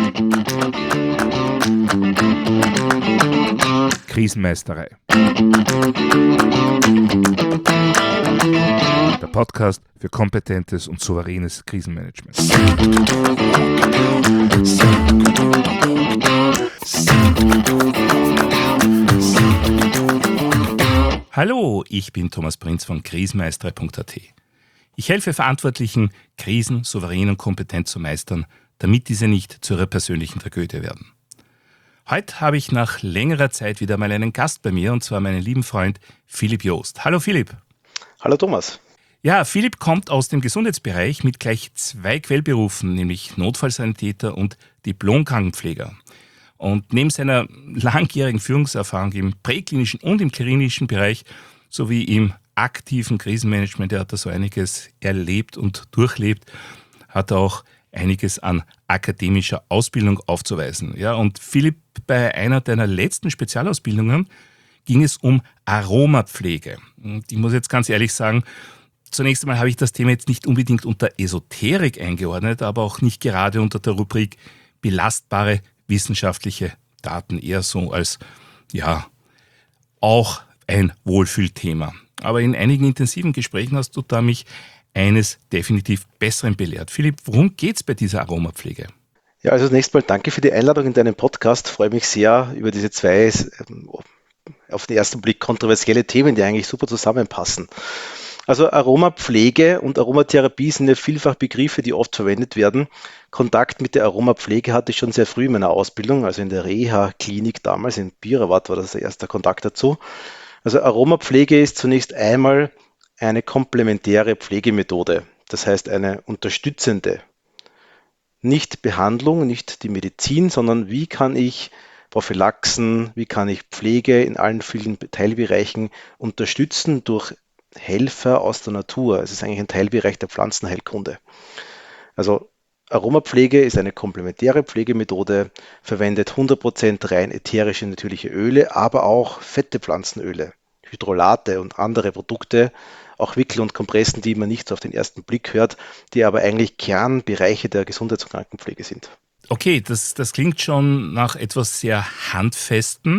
Krisenmeisterei. Der Podcast für kompetentes und souveränes Krisenmanagement. Hallo, ich bin Thomas Prinz von krisenmeisterei.at. Ich helfe Verantwortlichen, Krisen souverän und kompetent zu meistern, damit diese nicht zu ihrer persönlichen Tragödie werden. Heute habe ich nach längerer Zeit wieder mal einen Gast bei mir, und zwar meinen lieben Freund Philipp Joost. Hallo Philipp. Hallo Thomas. Ja, Philipp kommt aus dem Gesundheitsbereich mit gleich 2 Quellberufen, nämlich Notfallsanitäter und Diplom-Krankenpfleger. Und neben seiner langjährigen Führungserfahrung im präklinischen und im klinischen Bereich sowie im aktiven Krisenmanagement, er hat da so einiges erlebt und durchlebt, hat er auch einiges an akademischer Ausbildung aufzuweisen. Ja, und Philipp, bei einer deiner letzten Spezialausbildungen ging es um Aromapflege. Und ich muss jetzt ganz ehrlich sagen, zunächst einmal habe ich das Thema jetzt nicht unbedingt unter Esoterik eingeordnet, aber auch nicht gerade unter der Rubrik belastbare wissenschaftliche Daten, eher so als, ja, auch ein Wohlfühlthema. Aber in einigen intensiven Gesprächen hast du da mich eines definitiv Besseren belehrt. Philipp, worum geht es bei dieser Aromapflege? Ja, also zunächst mal danke für die Einladung in deinen Podcast. Ich freue mich sehr über diese 2 auf den ersten Blick kontroversielle Themen, die eigentlich super zusammenpassen. Also Aromapflege und Aromatherapie sind ja vielfach Begriffe, die oft verwendet werden. Kontakt mit der Aromapflege hatte ich schon sehr früh in meiner Ausbildung, also in der Reha-Klinik damals in Bierawat war das der erste Kontakt dazu. Also Aromapflege ist zunächst einmal eine komplementäre Pflegemethode, das heißt eine unterstützende. Nicht Behandlung, nicht die Medizin, sondern wie kann ich Prophylaxen, wie kann ich Pflege in allen vielen Teilbereichen unterstützen durch Helfer aus der Natur. Es ist eigentlich ein Teilbereich der Pflanzenheilkunde. Also Aromapflege ist eine komplementäre Pflegemethode, verwendet 100% rein ätherische natürliche Öle, aber auch fette Pflanzenöle, Hydrolate und andere Produkte, auch Wickel und Kompressen, die man nicht so auf den ersten Blick hört, die aber eigentlich Kernbereiche der Gesundheits- und Krankenpflege sind. Okay, das klingt schon nach etwas sehr Handfestem.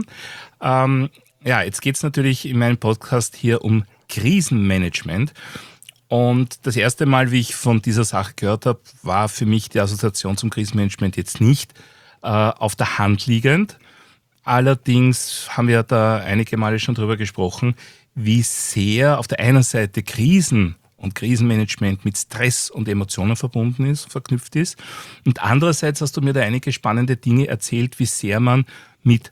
Jetzt geht es natürlich in meinem Podcast hier um Krisenmanagement. Und das erste Mal, wie ich von dieser Sache gehört habe, war für mich die Assoziation zum Krisenmanagement jetzt nicht auf der Hand liegend. Allerdings haben wir da einige Male schon drüber gesprochen, wie sehr auf der einen Seite Krisen und Krisenmanagement mit Stress und Emotionen verknüpft ist. Und andererseits hast du mir da einige spannende Dinge erzählt, wie sehr man mit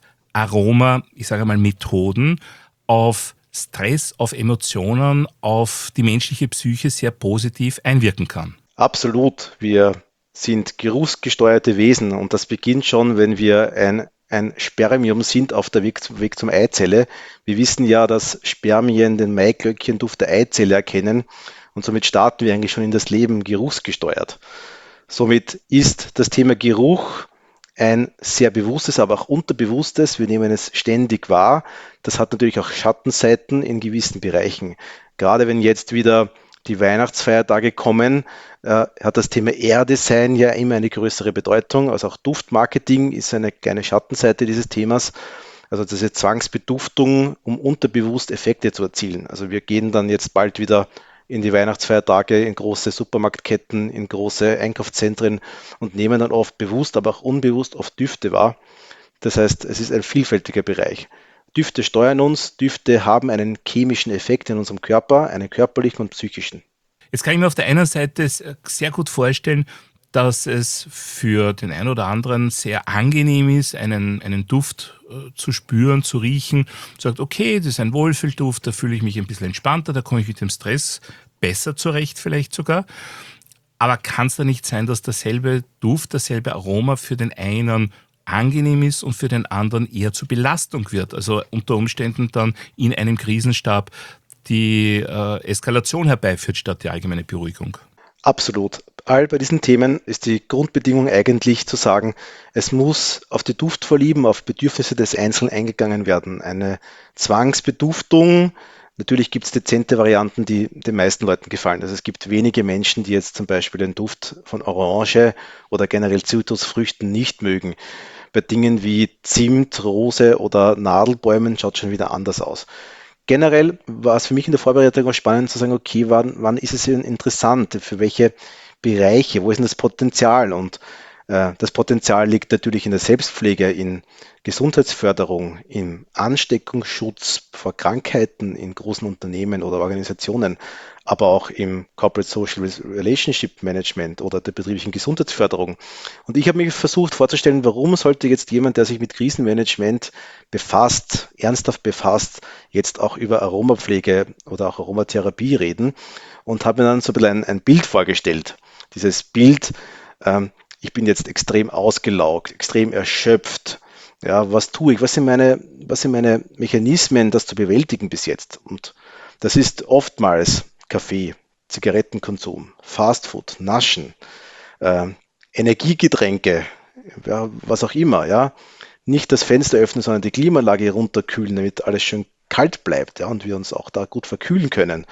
Methoden auf Stress, auf Emotionen, auf die menschliche Psyche sehr positiv einwirken kann. Absolut. Wir sind geruchsgesteuerte Wesen und das beginnt schon, wenn wir ein Spermium sind auf der Weg zum Eizelle. Wir wissen ja, dass Spermien den Maiglöckchenduft der Eizelle erkennen und somit starten wir eigentlich schon in das Leben geruchsgesteuert. Somit ist das Thema Geruch ein sehr bewusstes, aber auch unterbewusstes. Wir nehmen es ständig wahr. Das hat natürlich auch Schattenseiten in gewissen Bereichen. Gerade wenn jetzt wieder die Weihnachtsfeiertage kommen, hat das Thema Erdesein ja immer eine größere Bedeutung. Also auch Duftmarketing ist eine kleine Schattenseite dieses Themas. Also diese Zwangsbeduftung, um unterbewusst Effekte zu erzielen. Also wir gehen dann jetzt bald wieder in die Weihnachtsfeiertage, in große Supermarktketten, in große Einkaufszentren und nehmen dann oft bewusst, aber auch unbewusst oft Düfte wahr. Das heißt, es ist ein vielfältiger Bereich. Düfte steuern uns, Düfte haben einen chemischen Effekt in unserem Körper, einen körperlichen und psychischen. Jetzt kann ich mir auf der einen Seite sehr gut vorstellen, dass es für den einen oder anderen sehr angenehm ist, einen Duft zu spüren, zu riechen. Sagt, okay, das ist ein Wohlfühlduft, da fühle ich mich ein bisschen entspannter, da komme ich mit dem Stress besser zurecht vielleicht sogar. Aber kann es da nicht sein, dass derselbe Duft, dasselbe Aroma für den einen angenehm ist und für den anderen eher zur Belastung wird? Also unter Umständen dann in einem Krisenstab die Eskalation herbeiführt statt die allgemeine Beruhigung. Absolut. Bei diesen Themen ist die Grundbedingung eigentlich zu sagen, es muss auf die Duftvorlieben, auf Bedürfnisse des Einzelnen eingegangen werden. Eine Zwangsbeduftung Natürlich gibt es dezente Varianten, die den meisten Leuten gefallen. Also es gibt wenige Menschen, die jetzt zum Beispiel den Duft von Orange oder generell Zitrusfrüchten nicht mögen. Bei Dingen wie Zimt, Rose oder Nadelbäumen schaut schon wieder anders aus. Generell war es für mich in der Vorbereitung auch spannend zu sagen, okay, wann ist es denn interessant? Für welche Bereiche? Wo ist denn das Potenzial? Und das Potenzial liegt natürlich in der Selbstpflege, in Gesundheitsförderung, im Ansteckungsschutz vor Krankheiten in großen Unternehmen oder Organisationen, aber auch im Corporate Social Relationship Management oder der betrieblichen Gesundheitsförderung. Und ich habe mich versucht vorzustellen, warum sollte jetzt jemand, der sich mit Krisenmanagement befasst, ernsthaft befasst, jetzt auch über Aromapflege oder auch Aromatherapie reden, und habe mir dann so ein bisschen ein Bild vorgestellt. Dieses Bild, ich bin jetzt extrem ausgelaugt, extrem erschöpft. Ja, was tue ich? Was sind meine Mechanismen, das zu bewältigen bis jetzt? Und das ist oftmals Kaffee, Zigarettenkonsum, Fastfood, Naschen, äh, Energiegetränke, ja, was auch immer, ja. Nicht das Fenster öffnen, sondern die Klimaanlage runterkühlen, damit alles schön kalt bleibt, ja, und wir uns auch da gut verkühlen können.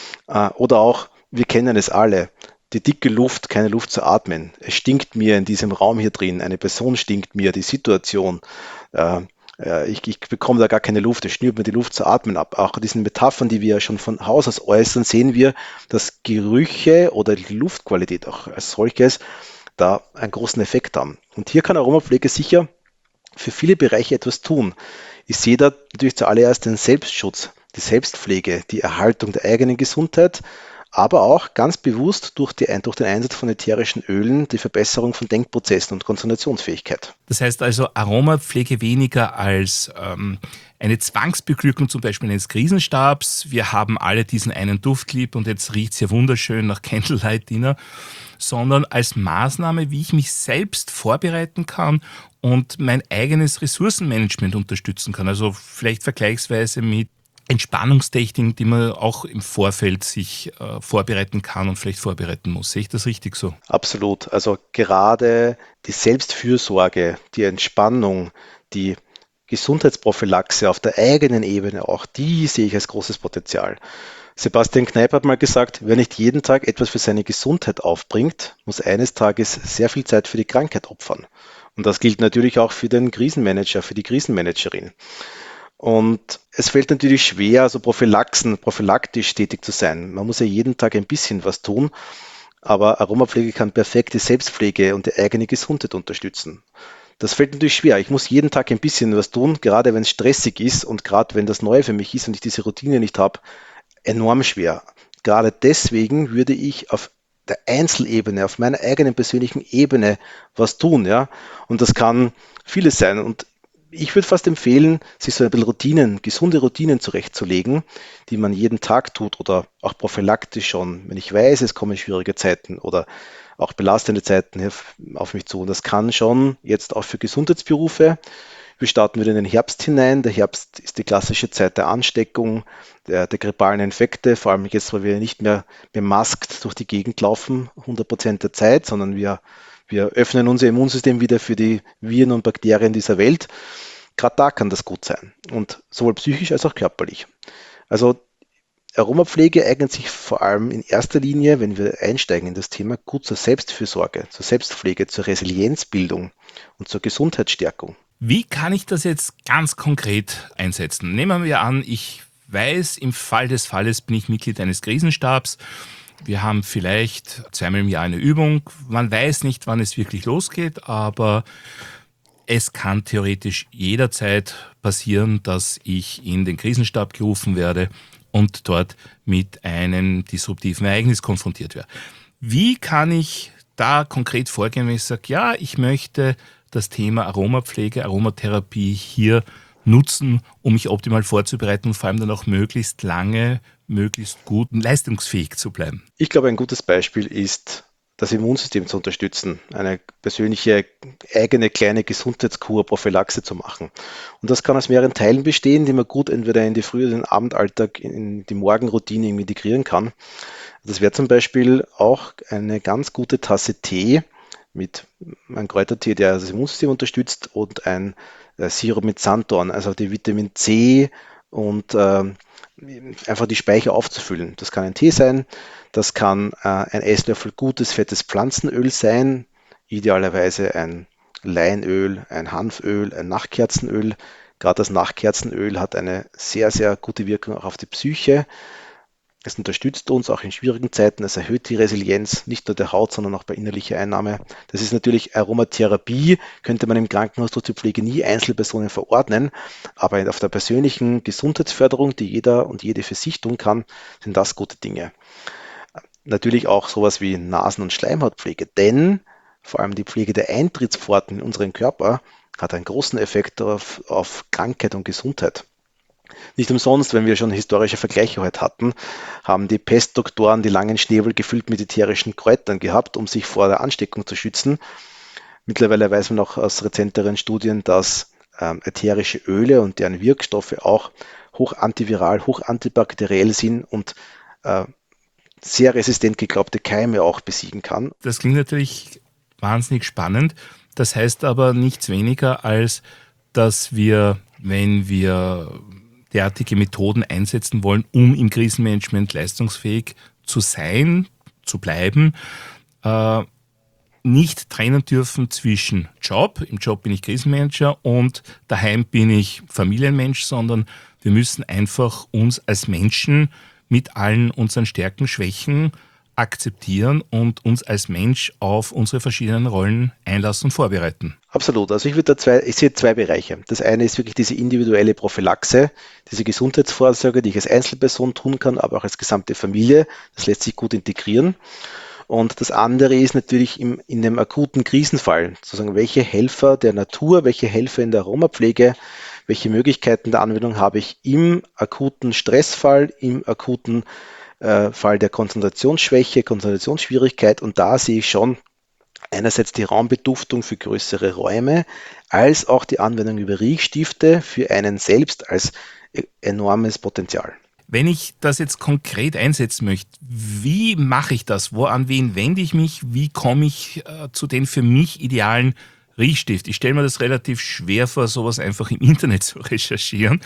Oder auch, wir kennen es alle, die dicke Luft, keine Luft zu atmen. Es stinkt mir in diesem Raum hier drin, eine Person stinkt mir, die Situation. Äh, ich bekomme da gar keine Luft, es schnürt mir die Luft zu atmen ab. Auch diesen Metaphern, die wir ja schon von Haus aus äußern, sehen wir, dass Gerüche oder die Luftqualität auch als solches da einen großen Effekt haben. Und hier kann Aromapflege sicher für viele Bereiche etwas tun. Ich sehe da natürlich zuallererst den Selbstschutz, die Selbstpflege, die Erhaltung der eigenen Gesundheit, aber auch ganz bewusst durch den Einsatz von ätherischen Ölen die Verbesserung von Denkprozessen und Konzentrationsfähigkeit. Das heißt also Aromapflege weniger als eine Zwangsbeglückung zum Beispiel eines Krisenstabs. Wir haben alle diesen einen Duft lieb und jetzt riecht es ja wunderschön nach Candlelight Dinner, sondern als Maßnahme, wie ich mich selbst vorbereiten kann und mein eigenes Ressourcenmanagement unterstützen kann. Also vielleicht vergleichsweise mit Entspannungstechniken, die man auch im Vorfeld sich vorbereiten kann und vielleicht vorbereiten muss. Sehe ich das richtig so? Absolut. Also gerade die Selbstfürsorge, die Entspannung, die Gesundheitsprophylaxe auf der eigenen Ebene, auch die sehe ich als großes Potenzial. Sebastian Kneipp hat mal gesagt, wer nicht jeden Tag etwas für seine Gesundheit aufbringt, muss eines Tages sehr viel Zeit für die Krankheit opfern. Und das gilt natürlich auch für den Krisenmanager, für die Krisenmanagerin. Und es fällt natürlich schwer, so prophylaktisch tätig zu sein. Man muss ja jeden Tag ein bisschen was tun, aber Aromapflege kann perfekt die Selbstpflege und die eigene Gesundheit unterstützen. Das fällt natürlich schwer. Ich muss jeden Tag ein bisschen was tun, gerade wenn es stressig ist und gerade wenn das neu für mich ist und ich diese Routine nicht habe, enorm schwer. Gerade deswegen würde ich auf der Einzelebene, auf meiner eigenen persönlichen Ebene was tun, ja. Und das kann vieles sein. Und ich würde fast empfehlen, sich so ein bisschen gesunde Routinen zurechtzulegen, die man jeden Tag tut oder auch prophylaktisch schon, wenn ich weiß, es kommen schwierige Zeiten oder auch belastende Zeiten auf mich zu. Und das kann schon jetzt auch für Gesundheitsberufe. Wir starten wieder in den Herbst hinein. Der Herbst ist die klassische Zeit der Ansteckung, der grippalen Infekte, vor allem jetzt, weil wir nicht mehr bemaskt durch die Gegend laufen, 100% der Zeit, sondern wir öffnen unser Immunsystem wieder für die Viren und Bakterien dieser Welt. Gerade da kann das gut sein und sowohl psychisch als auch körperlich. Also Aromapflege eignet sich vor allem in erster Linie, wenn wir einsteigen in das Thema, gut zur Selbstfürsorge, zur Selbstpflege, zur Resilienzbildung und zur Gesundheitsstärkung. Wie kann ich das jetzt ganz konkret einsetzen? Nehmen wir an, ich weiß, im Fall des Falles bin ich Mitglied eines Krisenstabs. Wir haben vielleicht zweimal im Jahr eine Übung. Man weiß nicht, wann es wirklich losgeht, aber es kann theoretisch jederzeit passieren, dass ich in den Krisenstab gerufen werde und dort mit einem disruptiven Ereignis konfrontiert werde. Wie kann ich da konkret vorgehen, wenn ich sage, ja, ich möchte das Thema Aromapflege, Aromatherapie hier nutzen, um mich optimal vorzubereiten und vor allem dann auch möglichst lange, möglichst gut und leistungsfähig zu bleiben? Ich glaube, ein gutes Beispiel ist, das Immunsystem zu unterstützen, eine persönliche eigene kleine Gesundheitskur, Prophylaxe zu machen. Und das kann aus mehreren Teilen bestehen, die man gut entweder in die Früh- oder den Abendalltag, in die Morgenroutine integrieren kann. Das wäre zum Beispiel auch eine ganz gute Tasse Tee mit einem Kräutertee, der das Immunsystem unterstützt, und ein Sirup mit Sanddorn, also die Vitamin C und einfach die Speicher aufzufüllen. Das kann ein Tee sein, das kann ein Esslöffel gutes, fettes Pflanzenöl sein, idealerweise ein Leinöl, ein Hanföl, ein Nachtkerzenöl. Gerade das Nachtkerzenöl hat eine sehr, sehr gute Wirkung auch auf die Psyche. Es unterstützt uns auch in schwierigen Zeiten, es erhöht die Resilienz nicht nur der Haut, sondern auch bei innerlicher Einnahme. Das ist natürlich Aromatherapie, könnte man im Krankenhaus durch die Pflege nie Einzelpersonen verordnen, aber auf der persönlichen Gesundheitsförderung, die jeder und jede für sich tun kann, sind das gute Dinge. Natürlich auch sowas wie Nasen- und Schleimhautpflege, denn vor allem die Pflege der Eintrittspforten in unseren Körper hat einen großen Effekt auf Krankheit und Gesundheit. Nicht umsonst, wenn wir schon historische Vergleiche heute hatten, haben die Pestdoktoren die langen Schnäbel gefüllt mit ätherischen Kräutern gehabt, um sich vor der Ansteckung zu schützen. Mittlerweile weiß man auch aus rezenteren Studien, dass ätherische Öle und deren Wirkstoffe auch hoch antiviral, hoch antibakteriell sind und äh, sehr resistent geglaubte Keime auch besiegen kann. Das klingt natürlich wahnsinnig spannend. Das heißt aber nichts weniger, als dass wir, wenn wir derartige Methoden einsetzen wollen, um im Krisenmanagement leistungsfähig zu sein, zu bleiben, äh, nicht trennen dürfen zwischen Job, im Job bin ich Krisenmanager und daheim bin ich Familienmensch, sondern wir müssen einfach uns als Menschen mit allen unseren Stärken, Schwächen akzeptieren und uns als Mensch auf unsere verschiedenen Rollen einlassen und vorbereiten. Absolut. Also ich sehe zwei Bereiche. Das eine ist wirklich diese individuelle Prophylaxe, diese Gesundheitsvorsorge, die ich als Einzelperson tun kann, aber auch als gesamte Familie. Das lässt sich gut integrieren. Und das andere ist natürlich in einem akuten Krisenfall, sozusagen, welche Helfer der Natur, welche Helfer in der Aromapflege, welche Möglichkeiten der Anwendung habe ich im akuten Stressfall, im akuten Fall der Konzentrationsschwäche, Konzentrationsschwierigkeit. Und da sehe ich schon einerseits die Raumbeduftung für größere Räume, als auch die Anwendung über Riechstifte für einen selbst als enormes Potenzial. Wenn ich das jetzt konkret einsetzen möchte, wie mache ich das? An wen wende ich mich? Wie komme ich zu den für mich idealen Riechstift? Ich stelle mir das relativ schwer vor, sowas einfach im Internet zu recherchieren.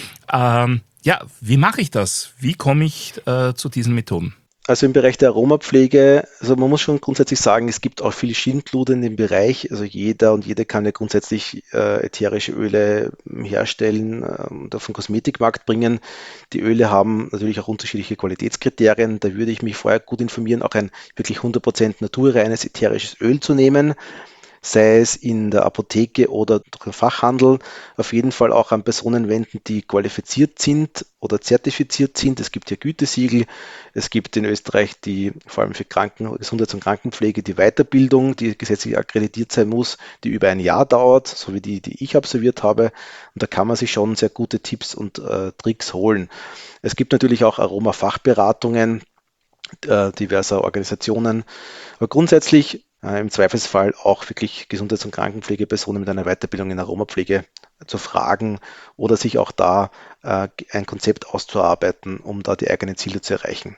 Ja, wie mache ich das? Wie komme ich zu diesen Methoden? Also im Bereich der Aromapflege, also man muss schon grundsätzlich sagen, es gibt auch viel Schindluder in dem Bereich. Also jeder und jede kann ja grundsätzlich ätherische Öle herstellen und auf den Kosmetikmarkt bringen. Die Öle haben natürlich auch unterschiedliche Qualitätskriterien. Da würde ich mich vorher gut informieren, auch ein wirklich 100% naturreines ätherisches Öl zu nehmen, sei es in der Apotheke oder durch den Fachhandel, auf jeden Fall auch an Personen wenden, die qualifiziert sind oder zertifiziert sind. Es gibt ja Gütesiegel, es gibt in Österreich die vor allem für Gesundheits- und Krankenpflege die Weiterbildung, die gesetzlich akkreditiert sein muss, die über ein Jahr dauert, so wie die ich absolviert habe. Und da kann man sich schon sehr gute Tipps und Tricks holen. Es gibt natürlich auch Aroma-Fachberatungen diverser Organisationen. Aber grundsätzlich im Zweifelsfall auch wirklich Gesundheits- und Krankenpflegepersonen mit einer Weiterbildung in Aromapflege zu fragen oder sich auch da ein Konzept auszuarbeiten, um da die eigenen Ziele zu erreichen.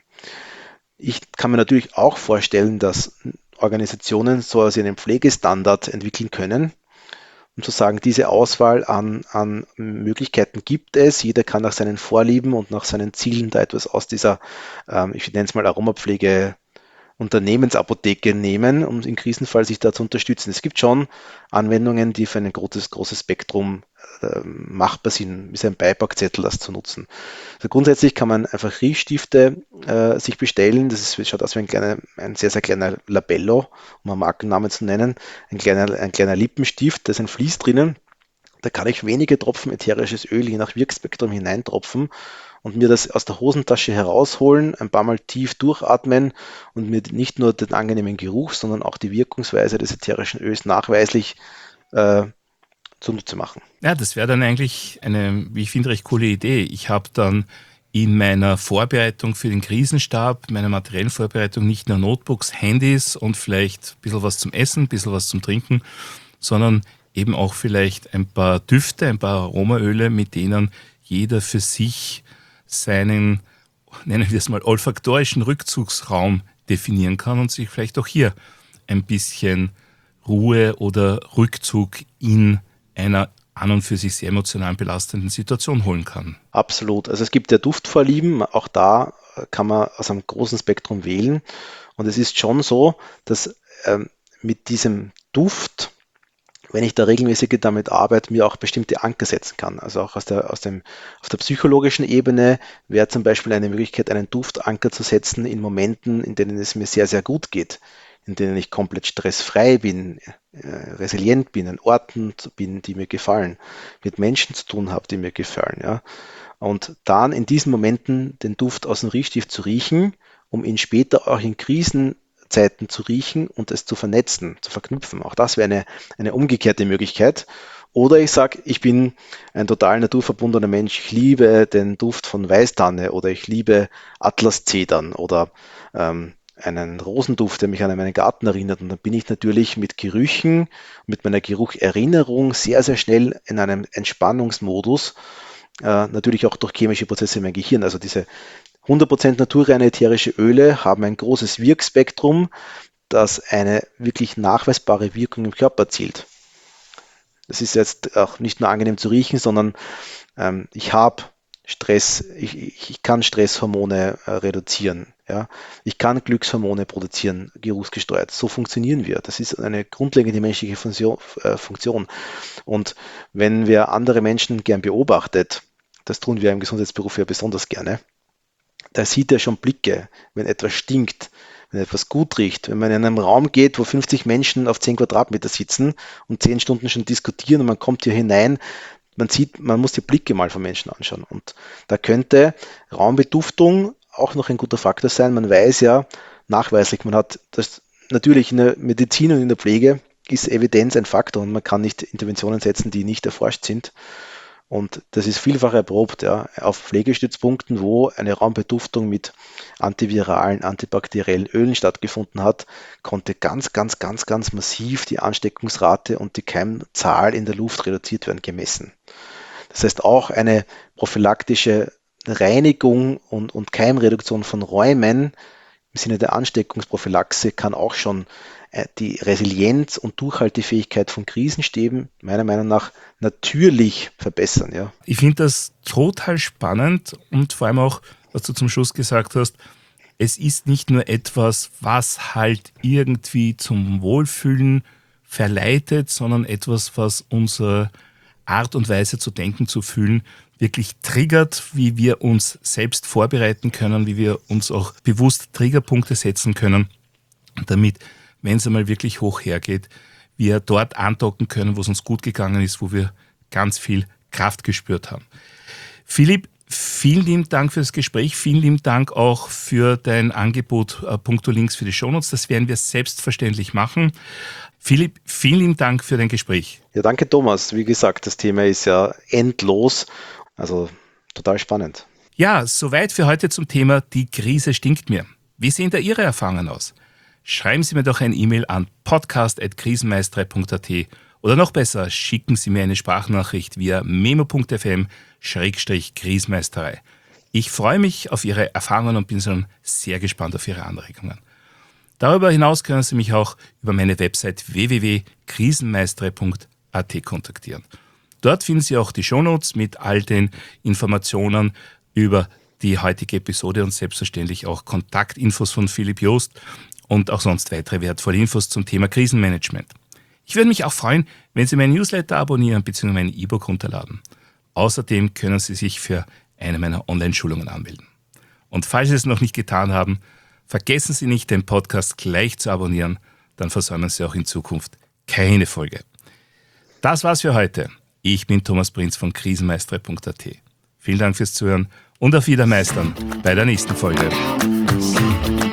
Ich kann mir natürlich auch vorstellen, dass Organisationen so einen Pflegestandard entwickeln können, um zu sagen, diese Auswahl an Möglichkeiten gibt es. Jeder kann nach seinen Vorlieben und nach seinen Zielen da etwas aus dieser, ich nenne es mal Aromapflege, Unternehmensapotheke nehmen, um im Krisenfall sich da zu unterstützen. Es gibt schon Anwendungen, die für ein großes Spektrum machbar sind, wie so ein Beipackzettel das zu nutzen. Also grundsätzlich kann man einfach Riechstifte sich bestellen. Schaut aus wie ein sehr, sehr kleiner Labello, um einen Markennamen zu nennen. Ein kleiner Lippenstift, da ist ein Vlies drinnen. Da kann ich wenige Tropfen ätherisches Öl je nach Wirkspektrum hineintropfen und mir das aus der Hosentasche herausholen, ein paar Mal tief durchatmen und mir nicht nur den angenehmen Geruch, sondern auch die Wirkungsweise des ätherischen Öls nachweislich äh, zunutze machen. Ja, das wäre dann eigentlich eine, wie ich finde, recht coole Idee. Ich habe dann in meiner Vorbereitung für den Krisenstab, meiner materiellen Vorbereitung nicht nur Notebooks, Handys und vielleicht ein bisschen was zum Essen, ein bisschen was zum Trinken, sondern eben auch vielleicht ein paar Düfte, ein paar Aromaöle, mit denen jeder für sich seinen, nennen wir es mal, olfaktorischen Rückzugsraum definieren kann und sich vielleicht auch hier ein bisschen Ruhe oder Rückzug in einer an und für sich sehr emotional belastenden Situation holen kann. Absolut. Also es gibt ja Duftvorlieben, auch da kann man aus einem großen Spektrum wählen. Und es ist schon so, dass mit diesem Duft, wenn ich da regelmäßig damit arbeite, mir auch bestimmte Anker setzen kann. Also auch auf der psychologischen Ebene wäre zum Beispiel eine Möglichkeit, einen Duftanker zu setzen in Momenten, in denen es mir sehr, sehr gut geht, in denen ich komplett stressfrei bin, resilient bin, an Orten bin, die mir gefallen, mit Menschen zu tun habe, die mir gefallen. Ja. Und dann in diesen Momenten den Duft aus dem Riechstift zu riechen, um ihn später auch in Krisenzeiten zu riechen und es zu vernetzen, zu verknüpfen. Auch das wäre eine umgekehrte Möglichkeit. Oder ich sage, ich bin ein total naturverbundener Mensch, ich liebe den Duft von Weißtanne oder ich liebe Atlaszedern oder einen Rosenduft, der mich an meinen Garten erinnert. Und dann bin ich natürlich mit Gerüchen, mit meiner Gerucherinnerung sehr, sehr schnell in einem Entspannungsmodus, natürlich auch durch chemische Prozesse in meinem Gehirn. Also diese 100% naturreine ätherische Öle haben ein großes Wirkspektrum, das eine wirklich nachweisbare Wirkung im Körper erzielt. Das ist jetzt auch nicht nur angenehm zu riechen, sondern ich habe Stress, ich kann Stresshormone reduzieren. Ja? Ich kann Glückshormone produzieren, geruchsgesteuert. So funktionieren wir. Das ist eine grundlegende menschliche Funktion. Und wenn wir andere Menschen gern beobachtet, das tun wir im Gesundheitsberuf ja besonders gerne, da sieht er schon Blicke, wenn etwas stinkt, wenn etwas gut riecht, wenn man in einem Raum geht, wo 50 Menschen auf 10 Quadratmeter sitzen und 10 Stunden schon diskutieren und man kommt hier hinein, man sieht, man muss die Blicke mal von Menschen anschauen. Und da könnte Raumbeduftung auch noch ein guter Faktor sein. Man weiß ja nachweislich, man hat das natürlich in der Medizin und in der Pflege ist Evidenz ein Faktor und man kann nicht Interventionen setzen, die nicht erforscht sind. Und das ist vielfach erprobt, ja, auf Pflegestützpunkten, wo eine Raumbeduftung mit antiviralen, antibakteriellen Ölen stattgefunden hat, konnte ganz massiv die Ansteckungsrate und die Keimzahl in der Luft reduziert werden, gemessen. Das heißt, auch eine prophylaktische Reinigung und Keimreduktion von Räumen im Sinne der Ansteckungsprophylaxe kann auch schon die Resilienz und Durchhaltefähigkeit von Krisenstäben meiner Meinung nach natürlich verbessern. Ja. Ich finde das total spannend und vor allem auch, was du zum Schluss gesagt hast, es ist nicht nur etwas, was halt irgendwie zum Wohlfühlen verleitet, sondern etwas, was unsere Art und Weise zu denken, zu fühlen, wirklich triggert, wie wir uns selbst vorbereiten können, wie wir uns auch bewusst Triggerpunkte setzen können, damit, wenn es einmal wirklich hoch hergeht, wir dort andocken können, wo es uns gut gegangen ist, wo wir ganz viel Kraft gespürt haben. Philipp, vielen lieben Dank für das Gespräch, vielen lieben Dank auch für dein Angebot punkto Links für die Shownotes. Das werden wir selbstverständlich machen. Philipp, vielen lieben Dank für dein Gespräch. Ja, danke Thomas. Wie gesagt, das Thema ist ja endlos, also total spannend. Ja, soweit für heute zum Thema Die Krise stinkt mir. Wie sehen da Ihre Erfahrungen aus? Schreiben Sie mir doch ein E-Mail an podcast@krisenmeisterei.at oder noch besser, schicken Sie mir eine Sprachnachricht via memo.fm/krisenmeisterei. Ich freue mich auf Ihre Erfahrungen und bin schon sehr gespannt auf Ihre Anregungen. Darüber hinaus können Sie mich auch über meine Website www.krisenmeisterei.at kontaktieren. Dort finden Sie auch die Shownotes mit all den Informationen über die heutige Episode und selbstverständlich auch Kontaktinfos von Philipp Jost und auch sonst weitere wertvolle Infos zum Thema Krisenmanagement. Ich würde mich auch freuen, wenn Sie meinen Newsletter abonnieren bzw. mein E-Book runterladen. Außerdem können Sie sich für eine meiner Online-Schulungen anmelden. Und falls Sie es noch nicht getan haben, vergessen Sie nicht, den Podcast gleich zu abonnieren, dann versäumen Sie auch in Zukunft keine Folge. Das war's für heute. Ich bin Thomas Prinz von krisenmeisterei.at. Vielen Dank fürs Zuhören und auf Wiedermeistern bei der nächsten Folge.